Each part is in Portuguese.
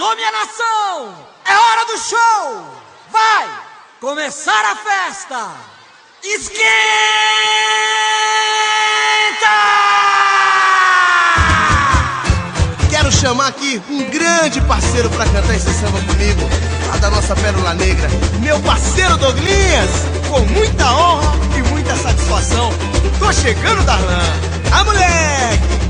Alô, minha nação! É hora do show! Vai começar a festa! Esquenta! Quero chamar aqui um grande parceiro pra cantar esse samba comigo, lá da nossa Pérola Negra, meu parceiro Douglinhas, com muita honra e muita satisfação. Tô chegando, Darlan. Ah, moleque!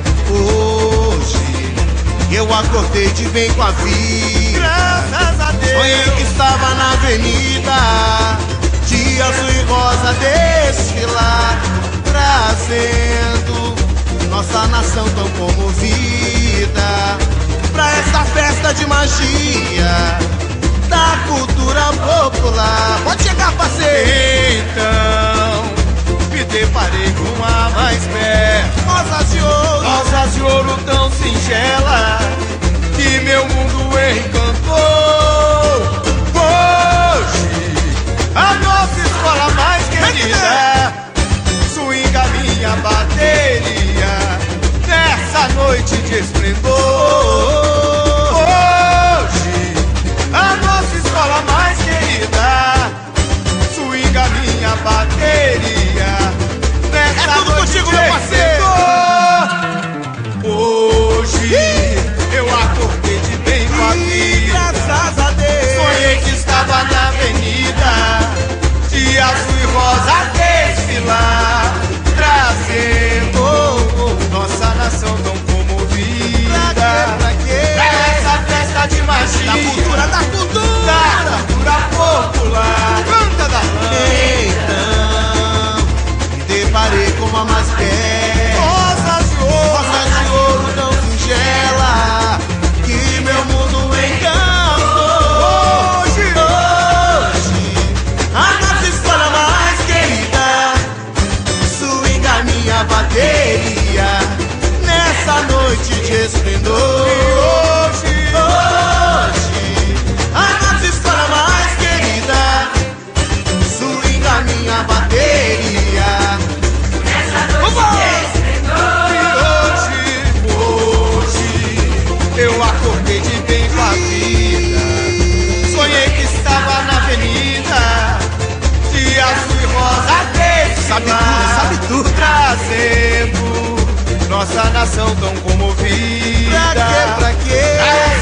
Hoje eu acordei de bem com a vida, graças a Deus. Sonhei que estava na avenida, de azul e rosa desfilar, trazendo nossa nação tão comovida pra essa festa de magia da cultura popular. Pode chegar, parceiro! Então me deparei com a mais bela, rosas de ouro tão singela, que meu mundo encantou. Hoje a nossa escola mais querida swinga minha bateria nessa noite de esplendor. Hoje a nossa escola mais querida swinga minha bateria nessa noite de esplendor. Hoje eu acordei de bem com a vida, graças a Deus. Sonhei que estava na avenida, de azul e rosa desfilar, trazendo nossa nação tão comovida. Pra quê? Pra essa festa de magia da cultura popular. Canta da Então me deparei com uma mais bela, rosas de ouro tão singela, que meu mundo encantou. Hoje a nossa escola mais querida swinga minha bateria nessa noite de esplendor. E hoje a nossa escola mais querida swinga minha bateria nessa noite de esplendor. E hoje eu acordei de bem com a vida, sonhei que estava na avenida, de azul e rosa desfilar, sabe tudo, trazendo nossa nação tão comovida. Pra quê?